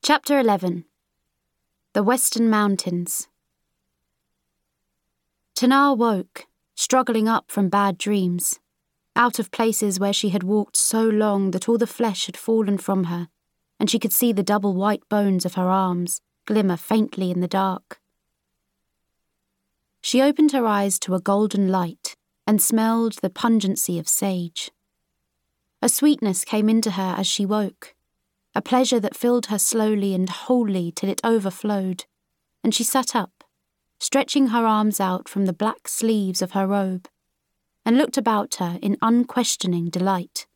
Chapter 11. The Western Mountains. Tanaar woke, struggling up from bad dreams, out of places where she had walked so long that all the flesh had fallen from her, and she could see the double white bones of her arms glimmer faintly in the dark. She opened her eyes to a golden light and smelled the pungency of sage. A sweetness came into her as she woke, a pleasure that filled her slowly and wholly till it overflowed, and she sat up, stretching her arms out from the black sleeves of her robe, and looked about her in unquestioning delight.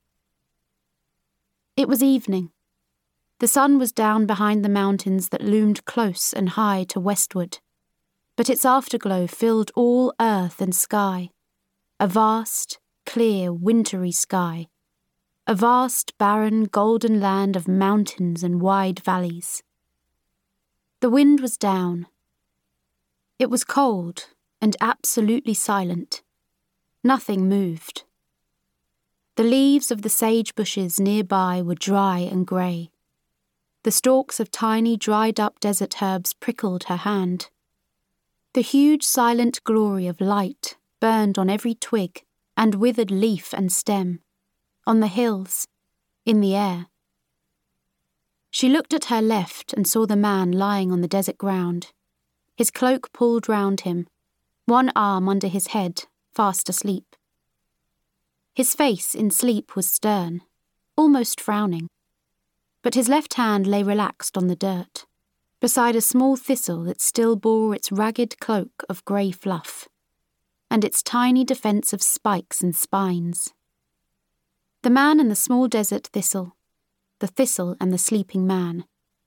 It was evening. The sun was down behind the mountains that loomed close and high to westward, but its afterglow filled all earth and sky, a vast, clear, wintry sky, a vast, barren, golden land of mountains and wide valleys. The wind was down. It was cold and absolutely silent. Nothing moved. The leaves of the sage bushes nearby were dry and grey. The stalks of tiny, dried-up desert herbs prickled her hand. The huge, silent glory of light burned on every twig and withered leaf and stem, on the hills, in the air. She looked at her left and saw the man lying on the desert ground, his cloak pulled round him, one arm under his head, fast asleep. His face in sleep was stern, almost frowning, but his left hand lay relaxed on the dirt, beside a small thistle that still bore its ragged cloak of grey fluff, and its tiny defence of spikes and spines. The man and the small desert thistle, the thistle and the sleeping man.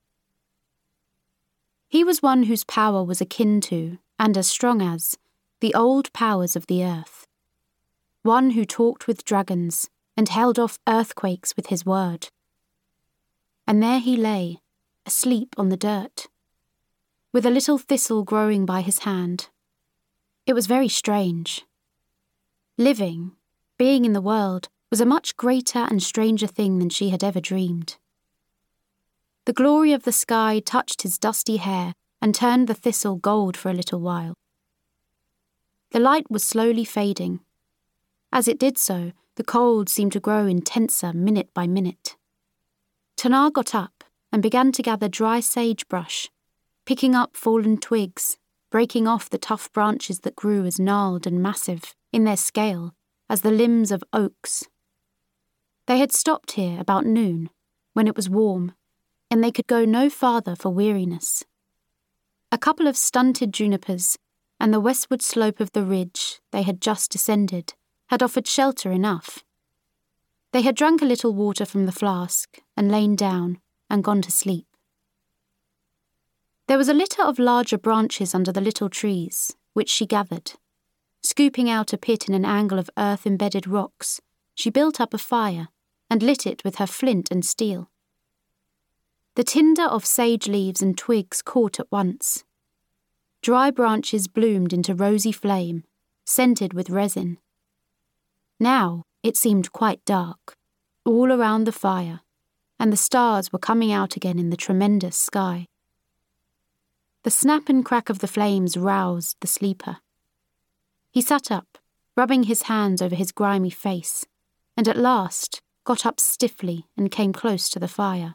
He was one whose power was akin to, and as strong as, the old powers of the earth. One who talked with dragons and held off earthquakes with his word. And there he lay, asleep on the dirt, with a little thistle growing by his hand. It was very strange. Living, being in the world, was a much greater and stranger thing than she had ever dreamed. The glory of the sky touched his dusty hair and turned the thistle gold for a little while. The light was slowly fading. As it did so, the cold seemed to grow intenser minute by minute. Tanaar got up and began to gather dry sagebrush, picking up fallen twigs, breaking off the tough branches that grew as gnarled and massive in their scale as the limbs of oaks. They had stopped here about noon, when it was warm, and they could go no farther for weariness. A couple of stunted junipers and the westward slope of the ridge they had just descended had offered shelter enough. They had drunk a little water from the flask and lain down and gone to sleep. There was a litter of larger branches under the little trees, which she gathered. Scooping out a pit in an angle of earth-embedded rocks, she built up a fire and lit it with her flint and steel. The tinder of sage leaves and twigs caught at once. Dry branches bloomed into rosy flame, scented with resin. Now it seemed quite dark, all around the fire, and the stars were coming out again in the tremendous sky. The snap and crack of the flames roused the sleeper. He sat up, rubbing his hands over his grimy face, and at last got up stiffly and came close to the fire.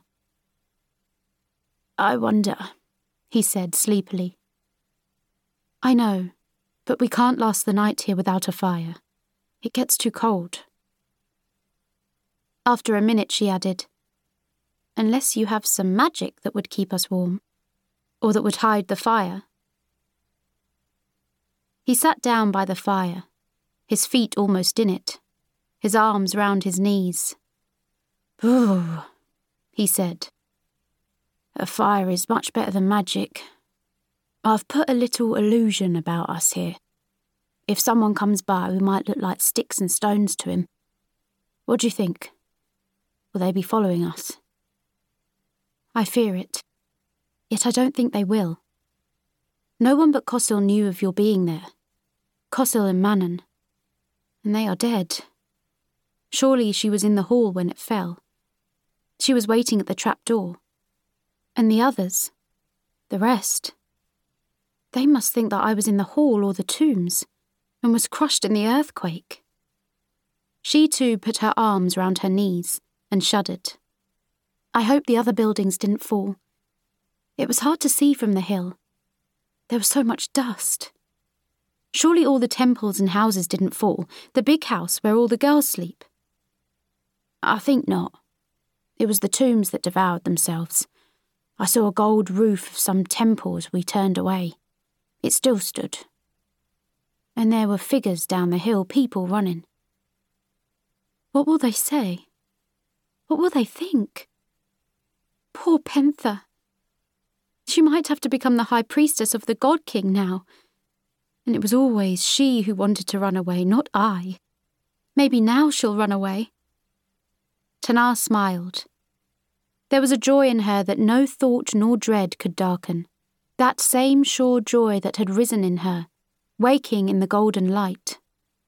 "I wonder," he said sleepily. "I know, but we can't last the night here without a fire. It gets too cold." After a minute she added, "Unless you have some magic that would keep us warm, or that would hide the fire." He sat down by the fire, his feet almost in it, his arms round his knees. "Ooh," he said. "A fire is much better than magic. I've put a little illusion about us here. If someone comes by, we might look like sticks and stones to him. What do you think? Will they be following us?" "I fear it. Yet I don't think they will. No one but Kosil knew of your being there. Kosil and Manon. And they are dead. Surely she was in the hall when it fell. She was waiting at the trap door. And the others, the rest, they must think that I was in the hall or the tombs and was crushed in the earthquake. She too put her arms round her knees and shuddered. I hope the other buildings didn't fall. It was hard to see from the hill. There was so much dust. Surely all the temples and houses didn't fall, the big house where all the girls sleep. I think not. It was the tombs that devoured themselves. I saw a gold roof of some temple as we turned away. It still stood. And there were figures down the hill, people running. What will they say? What will they think? Poor Pentha. She might have to become the high priestess of the God King now. And it was always she who wanted to run away, not I. Maybe now she'll run away. Tanaar smiled. There was a joy in her that no thought nor dread could darken. That same sure joy that had risen in her, waking in the golden light.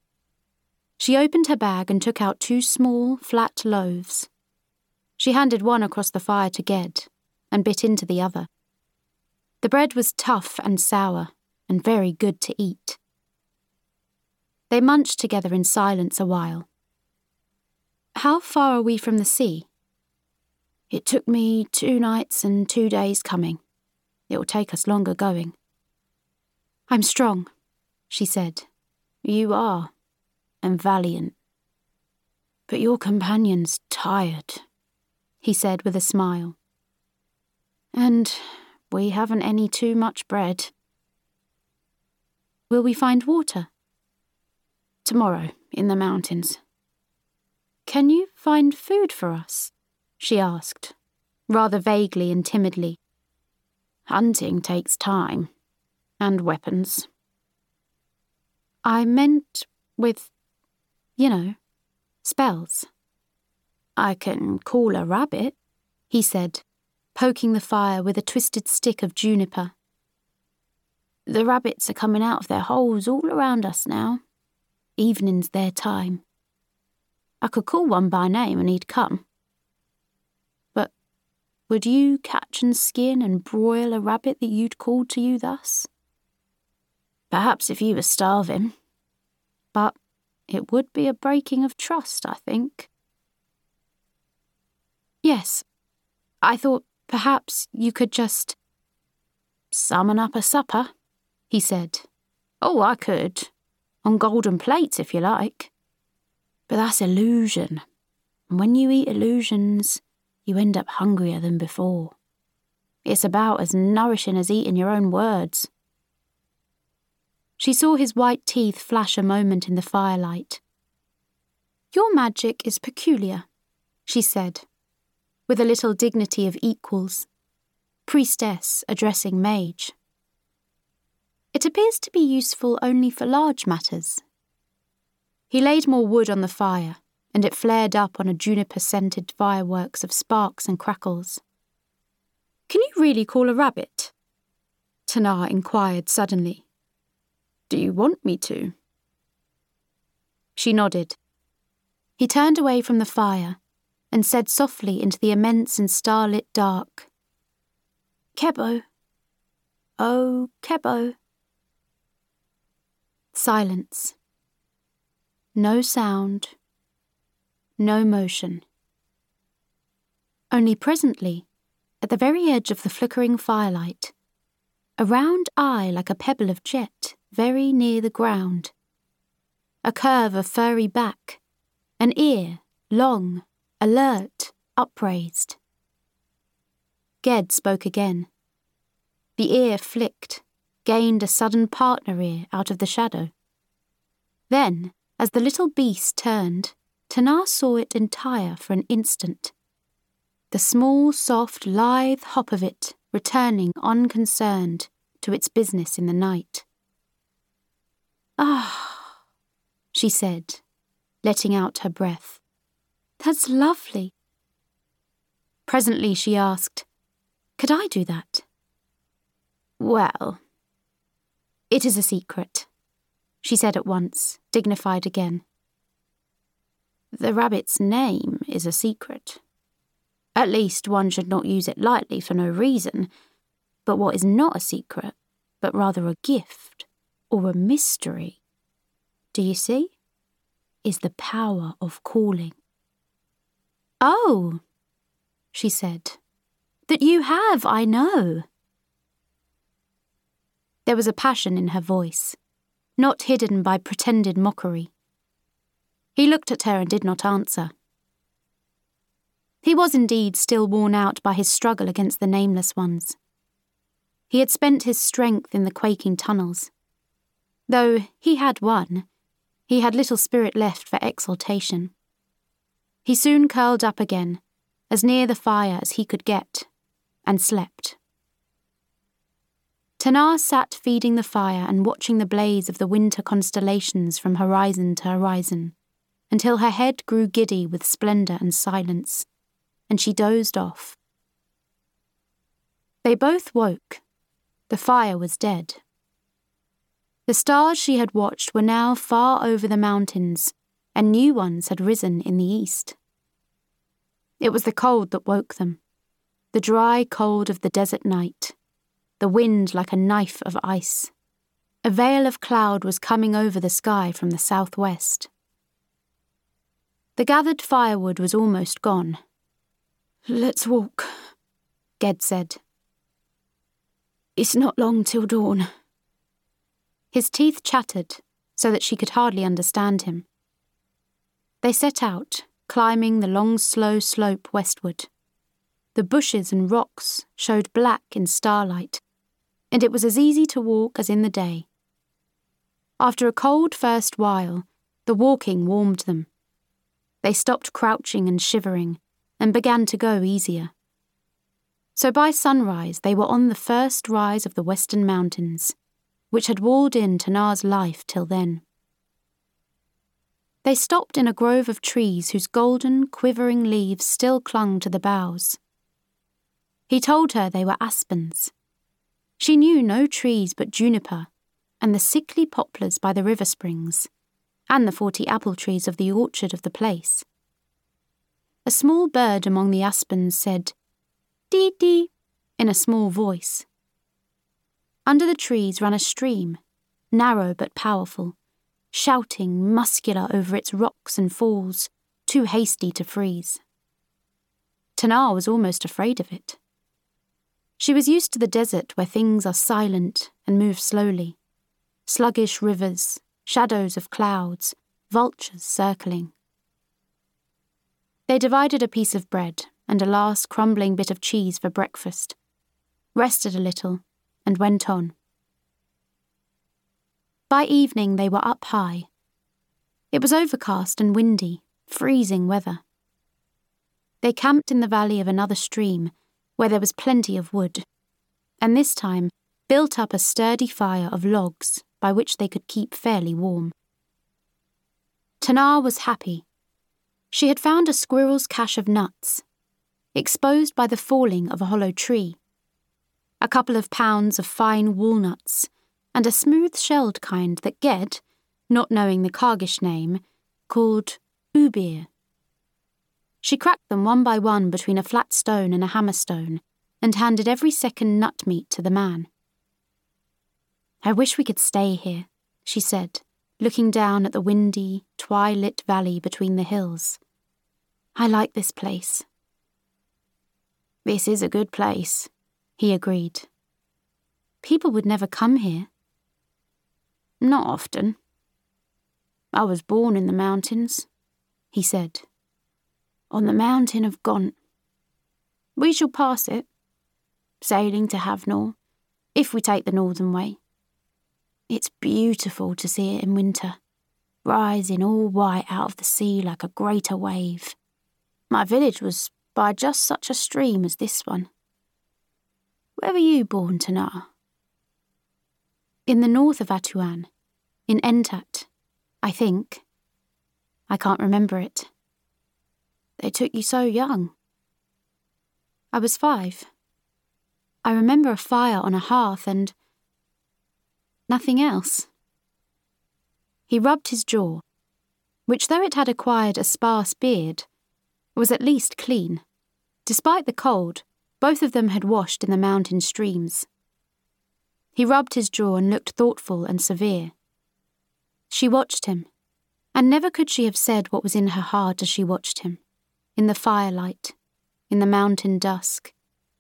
She opened her bag and took out 2 small, flat loaves. She handed one across the fire to Ged and bit into the other. The bread was tough and sour and very good to eat. They munched together in silence a while. How far are we from the sea? It took me 2 nights and 2 days coming. It will take us longer going. I'm strong, she said. You are, and valiant. But your companion's tired, he said with a smile. And we haven't any too much bread. Will we find water? Tomorrow, in the mountains. Can you find food for us? She asked, rather vaguely and timidly. Hunting takes time, and weapons. I meant with, spells. I can call a rabbit, he said, poking the fire with a twisted stick of juniper. The rabbits are coming out of their holes all around us now. Evening's their time. I could call one by name and he'd come. But would you catch and skin and broil a rabbit that you'd called to you thus? Perhaps if you were starving. But it would be a breaking of trust, I think. Yes, I thought perhaps you could just summon up a supper, he said. Oh, I could. On golden plates, if you like. But that's illusion. And when you eat illusions, you end up hungrier than before. It's about as nourishing as eating your own words. She saw his white teeth flash a moment in the firelight. Your magic is peculiar, she said, with a little dignity of equals, priestess addressing mage. It appears to be useful only for large matters. He laid more wood on the fire, and it flared up on a juniper-scented fireworks of sparks and crackles. Can you really call a rabbit? Tanaar inquired suddenly. Do you want me to? She nodded. He turned away from the fire and said softly into the immense and starlit dark, Kebo. Oh, Kebo. Silence. No sound. No motion. Only presently, at the very edge of the flickering firelight, a round eye like a pebble of jet very near the ground, a curve of furry back, an ear, long, alert, upraised. Ged spoke again. The ear flicked, gained a sudden partner ear out of the shadow. Then, as the little beast turned, Tanaar saw it entire for an instant. The small, soft, lithe hop of it returning unconcerned to its business in the night. Ah, she said, letting out her breath. That's lovely. Presently she asked, could I do that? Well, it is a secret, she said at once, dignified again. The rabbit's name is a secret. At least one should not use it lightly for no reason. But what is not a secret, but rather a gift or a mystery, do you see, is the power of calling. Oh, she said, that you have, I know. There was a passion in her voice, not hidden by pretended mockery. He looked at her and did not answer. He was indeed still worn out by his struggle against the nameless ones. He had spent his strength in the quaking tunnels. Though he had won, he had little spirit left for exultation. He soon curled up again, as near the fire as he could get, and slept. Tanaar sat feeding the fire and watching the blaze of the winter constellations from horizon to horizon, until her head grew giddy with splendour and silence, and she dozed off. They both woke. The fire was dead. The stars she had watched were now far over the mountains, and new ones had risen in the east. It was the cold that woke them, the dry cold of the desert night, the wind like a knife of ice. A veil of cloud was coming over the sky from the southwest. The gathered firewood was almost gone. "Let's walk," Ged said. "It's not long till dawn." His teeth chattered so that she could hardly understand him. They set out, climbing the long, slow slope westward. The bushes and rocks showed black in starlight, and it was as easy to walk as in the day. After a cold first while, the walking warmed them. They stopped crouching and shivering, and began to go easier. So by sunrise they were on the first rise of the western mountains, which had walled in Tanaar's life till then. They stopped in a grove of trees whose golden, quivering leaves still clung to the boughs. He told her they were aspens. She knew no trees but juniper, and the sickly poplars by the river springs, and the 40 apple trees of the orchard of the place. A small bird among the aspens said, "Dee-dee," in a small voice. Under the trees ran a stream, narrow but powerful, shouting, muscular over its rocks and falls, too hasty to freeze. Tanaar was almost afraid of it. She was used to the desert where things are silent and move slowly. Sluggish rivers, shadows of clouds, vultures circling. They divided a piece of bread and a last crumbling bit of cheese for breakfast, rested a little, and went on. By evening they were up high. It was overcast and windy, freezing weather. They camped in the valley of another stream, where there was plenty of wood, and this time built up a sturdy fire of logs by which they could keep fairly warm. Tanaar was happy. She had found a squirrel's cache of nuts, exposed by the falling of a hollow tree, a couple of pounds of fine walnuts, and a smooth-shelled kind that Ged, not knowing the Kargish name, called ubir. She cracked them one by one between a flat stone and a hammerstone, and handed every second nut meat to the man. "I wish we could stay here," she said, looking down at the windy, twilit valley between the hills. "I like this place." "This is a good place," he agreed. "People would never come here." "Not often. I was born in the mountains," he said. "On the mountain of Gont. We shall pass it, sailing to Havnor, if we take the northern way. It's beautiful to see it in winter, rising all white out of the sea like a greater wave. My village was by just such a stream as this one. Where were you born, Tanaar?" "In the north of Atuan, in Entat, I think. I can't remember it." "They took you so young." "I was 5. I remember a fire on a hearth and nothing else." He rubbed his jaw, which, though it had acquired a sparse beard, was at least clean, Despite the cold, both of them had washed in the mountain streams. He rubbed his jaw and looked thoughtful and severe. She watched him, and never could she have said what was in her heart as she watched him, in the firelight, in the mountain dusk.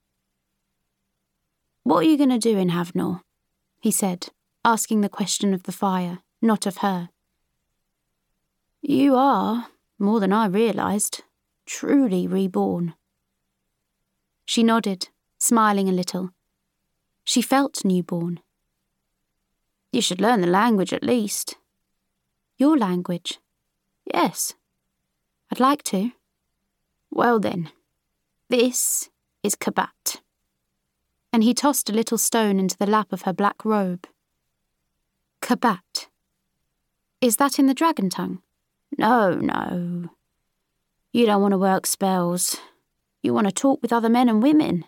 "What are you going to do in Havnor?" he said, asking the question of the fire, not of her. "You are, more than I realised, truly reborn." She nodded, smiling a little. She felt newborn. "You should learn the language at least." "Your language?" "Yes." "I'd like to." "Well then, this is Kabat." And he tossed a little stone into the lap of her black robe. Kabat. Is that in the dragon tongue? No. You don't want to work spells. You want to talk with other men and women.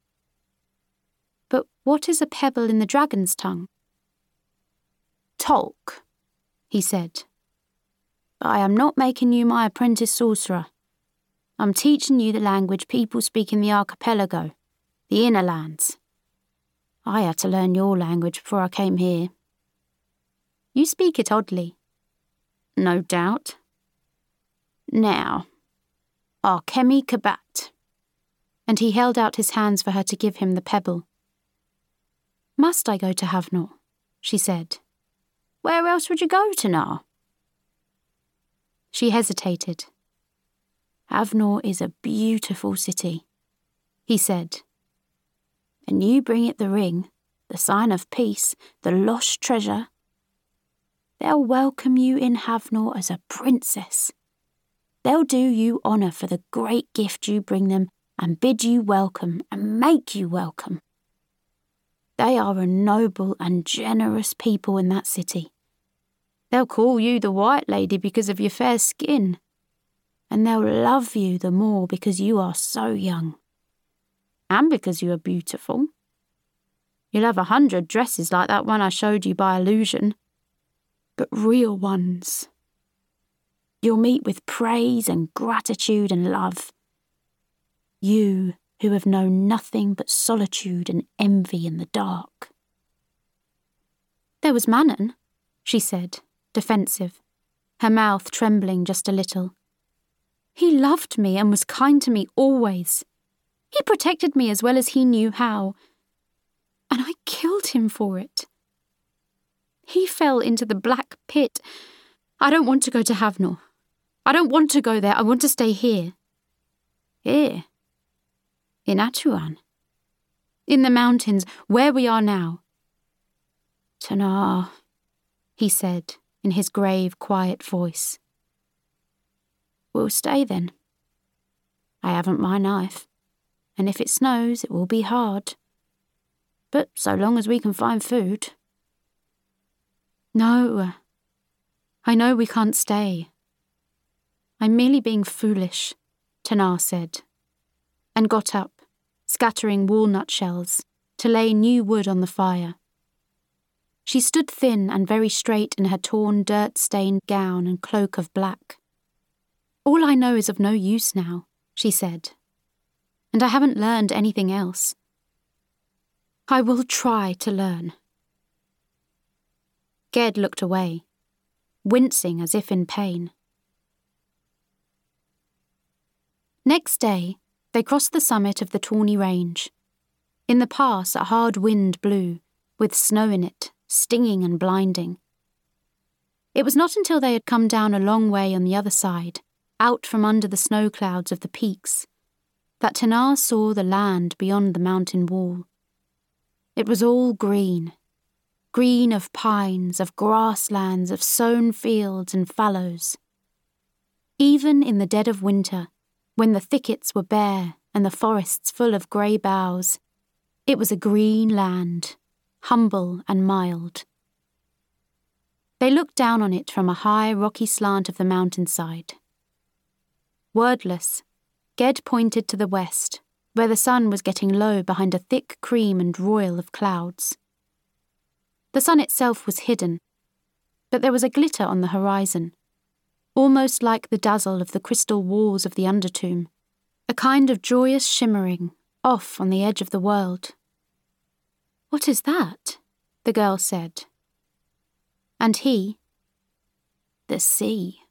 But what is a pebble in the dragon's tongue? Tolk, he said. But I am not making you my apprentice sorcerer. I'm teaching you the language people speak in the archipelago, the inner lands. I had to learn your language before I came here. You speak it oddly. No doubt. Now, Arkemi Kabat. And he held out his hands for her to give him the pebble. Must I go to Havnor? She said. Where else would you go to now? She hesitated. Havnor is a beautiful city, he said. And you bring it the ring, the sign of peace, the lost treasure. They'll welcome you in Havnor as a princess. They'll do you honour for the great gift you bring them and bid you welcome and make you welcome. They are a noble and generous people in that city. They'll call you the White Lady because of your fair skin, and they'll love you the more because you are so young, and because you are beautiful. You'll have 100 dresses like that one I showed you by illusion, but real ones. You'll meet with praise and gratitude and love. You who have known nothing but solitude and envy in the dark. There was Manon, she said, defensive, her mouth trembling just a little. He loved me and was kind to me always. He protected me as well as he knew how, and I killed him for it. He fell into the black pit. I don't want to go to Havnor. I don't want to go there. I want to stay here. Here? In Atuan? In the mountains, where we are now. Tanar, he said in his grave, quiet voice. We'll stay then. I haven't my knife, and if it snows, it will be hard. But so long as we can find food. No, I know we can't stay. I'm merely being foolish, Tanar said, and got up, scattering walnut shells, to lay new wood on the fire. She stood thin and very straight in her torn, dirt-stained gown and cloak of black. All I know is of no use now, she said, and I haven't learned anything else. I will try to learn. Ged looked away, wincing as if in pain. Next day, they crossed the summit of the Tawny Range. In the pass, a hard wind blew, with snow in it, stinging and blinding. It was not until they had come down a long way on the other side, out from under the snow clouds of the peaks, that Tanar saw the land beyond the mountain wall. It was all green. Green of pines, of grasslands, of sown fields and fallows. Even in the dead of winter, when the thickets were bare and the forests full of grey boughs, it was a green land, humble and mild. They looked down on it from a high rocky slant of the mountainside. Wordless, Ged pointed to the west, where the sun was getting low behind a thick cream and royal of clouds. The sun itself was hidden, but there was a glitter on the horizon, almost like the dazzle of the crystal walls of the Undertomb, a kind of joyous shimmering, off on the edge of the world. "What is that?" the girl said. And he, "The sea."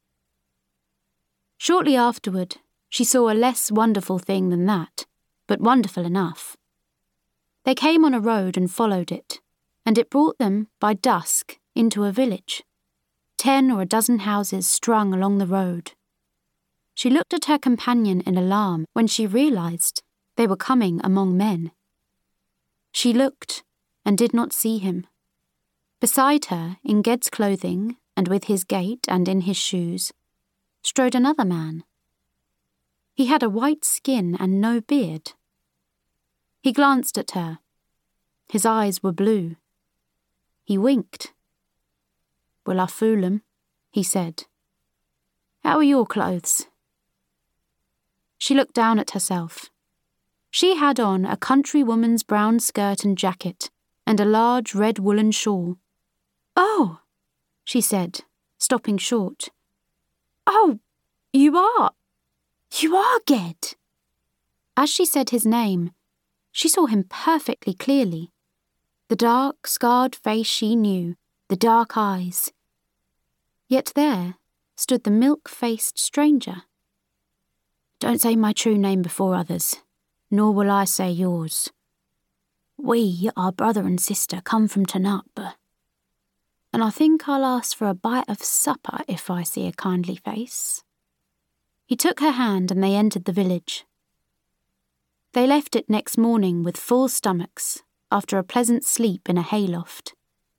Shortly afterward, she saw a less wonderful thing than that, but wonderful enough. They came on a road and followed it, and it brought them, by dusk, into a village. 10 or a dozen houses strung along the road. She looked at her companion in alarm when she realized they were coming among men. She looked and did not see him. Beside her, in Ged's clothing and with his gait and in his shoes, strode another man. He had a white skin and no beard. He glanced at her. His eyes were blue. He winked. "Will I fool 'em?" he said. "How are your clothes?" She looked down at herself. She had on a countrywoman's brown skirt and jacket, and a large red woolen shawl. "Oh," she said, stopping short. "Oh, you are Ged." As she said his name, she saw him perfectly clearly. The dark, scarred face she knew, the dark eyes. Yet there stood the milk-faced stranger. "Don't say my true name before others, nor will I say yours. We are brother and sister come from Tanap, and I think I'll ask for a bite of supper if I see a kindly face." He took her hand and they entered the village. They left it next morning with full stomachs after a pleasant sleep in a hayloft.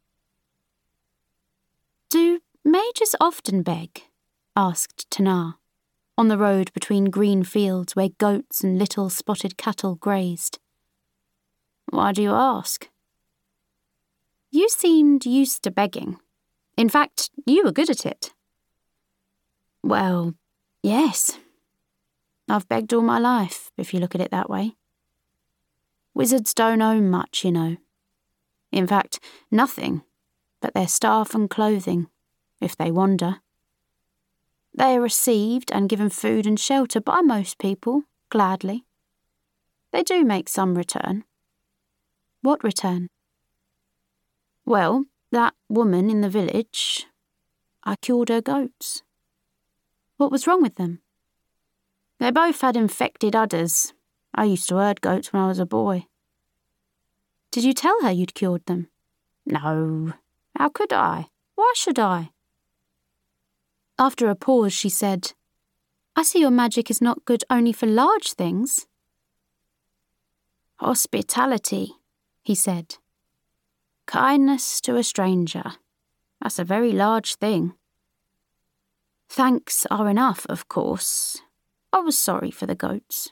"Do majors often beg?" asked Tanar, on the road between green fields where goats and little spotted cattle grazed. "Why do you ask?" "You seemed used to begging. In fact, you were good at it." "Well, yes. I've begged all my life, if you look at it that way. Wizards don't own much, you know. In fact, nothing but their staff and clothing, if they wander. They are received and given food and shelter by most people, gladly. They do make some return." "What return?" "Well, that woman in the village, I cured her goats." "What was wrong with them?" "They both had infected udders. I used to herd goats when I was a boy." "Did you tell her you'd cured them?" "No. How could I? Why should I?" After a pause, she said, "I see your magic is not good only for large things." "Hospitality," he said. "Kindness to a stranger. That's a very large thing. Thanks are enough, of course. I was sorry for the goats."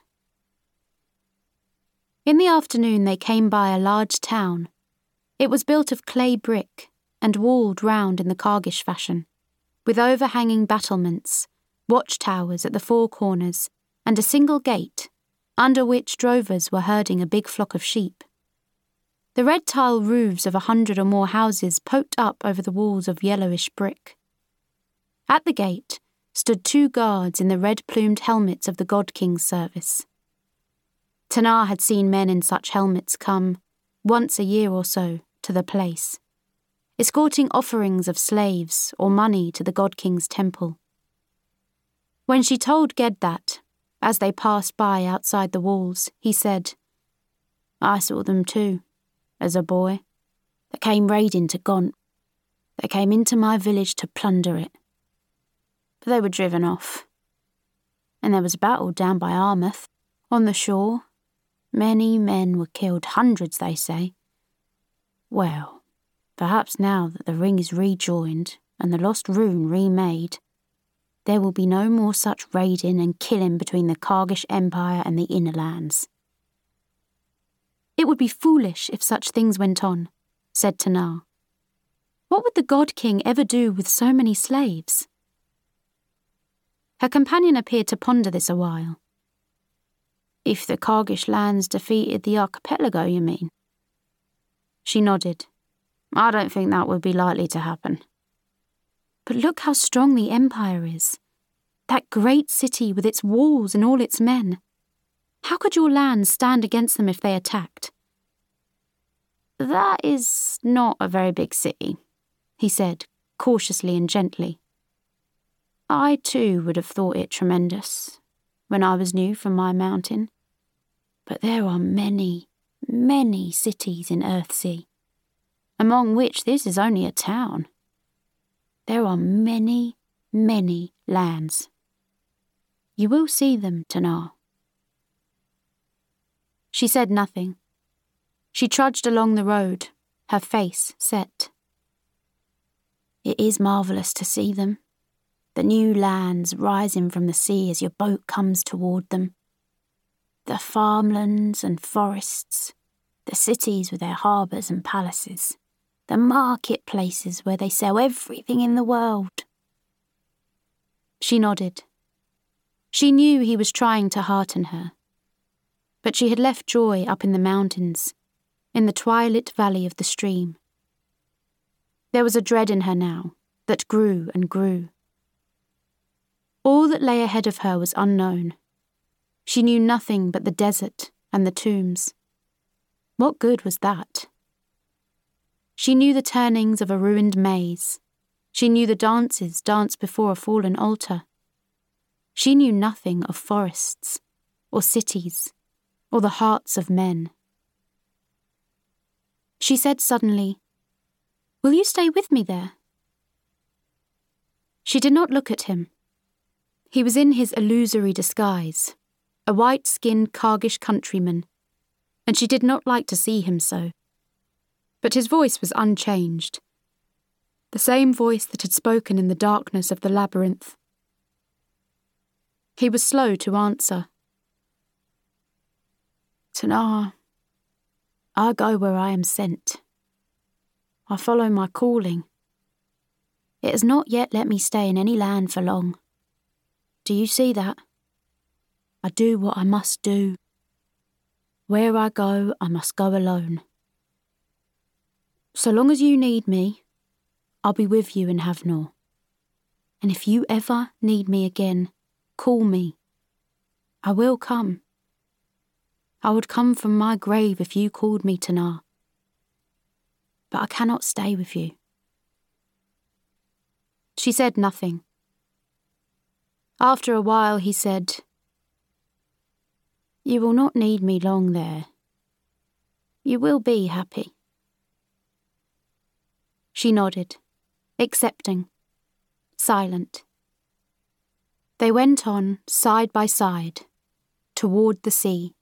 In the afternoon they came by a large town. It was built of clay brick and walled round in the Kargish fashion, with overhanging battlements, watchtowers at the four corners, and a single gate, under which drovers were herding a big flock of sheep. The red tile roofs of 100 or more houses poked up over the walls of yellowish brick. At the gate stood 2 guards in the red-plumed helmets of the God King's service. Tanar had seen men in such helmets come, once a year or so, to the place, escorting offerings of slaves or money to the God King's temple. When she told Ged that, as they passed by outside the walls, he said, "I saw them too, as a boy. They came raiding to Gaunt. They came into my village to plunder it. But they were driven off. And there was a battle down by Armouth, on the shore. Many men were killed, hundreds, they say. Well, perhaps now that the ring is rejoined and the lost rune remade, there will be no more such raiding and killing between the Kargish Empire and the Inner Lands." "It would be foolish if such things went on," said Tanar. "What would the God King ever do with so many slaves?" Her companion appeared to ponder this a while. "If the Kargish lands defeated the archipelago, you mean?" She nodded. "I don't think that would be likely to happen." "But look how strong the Empire is. That great city with its walls and all its men. How could your land stand against them if they attacked? That is not a very big city, he said, cautiously and gently. I too would have thought it tremendous when I was new from my mountain. But there are many, many cities in Earthsea, among which this is only a town. There are many, many lands. You will see them, Tanaar. She said nothing. She trudged along the road, her face set. It is marvellous to see them, the new lands rising from the sea as your boat comes toward them. The farmlands and forests, the cities with their harbours and palaces, the marketplaces where they sell everything in the world. She nodded. She knew he was trying to hearten her. But she had left joy up in the mountains, in the twilit valley of the stream. There was a dread in her now that grew and grew. All that lay ahead of her was unknown. She knew nothing but the desert and the tombs. What good was that? She knew the turnings of a ruined maze. She knew the dances danced before a fallen altar. She knew nothing of forests, or cities, or the hearts of men. She said suddenly, "Will you stay with me there?" She did not look at him. He was in his illusory disguise, a white-skinned Kargish countryman, and she did not like to see him so. But his voice was unchanged, the same voice that had spoken in the darkness of the labyrinth. He was slow to answer. Tanaar, I go where I am sent. I follow my calling. It has not yet let me stay in any land for long. Do you see that? I do what I must do. Where I go, I must go alone. So long as you need me, I'll be with you in Havnor. And if you ever need me again, call me. I will come. I would come from my grave if you called me, Tanaar. But I cannot stay with you. She said nothing. After a while he said, You will not need me long there. You will be happy. She nodded, accepting, silent. They went on, side by side, toward the sea.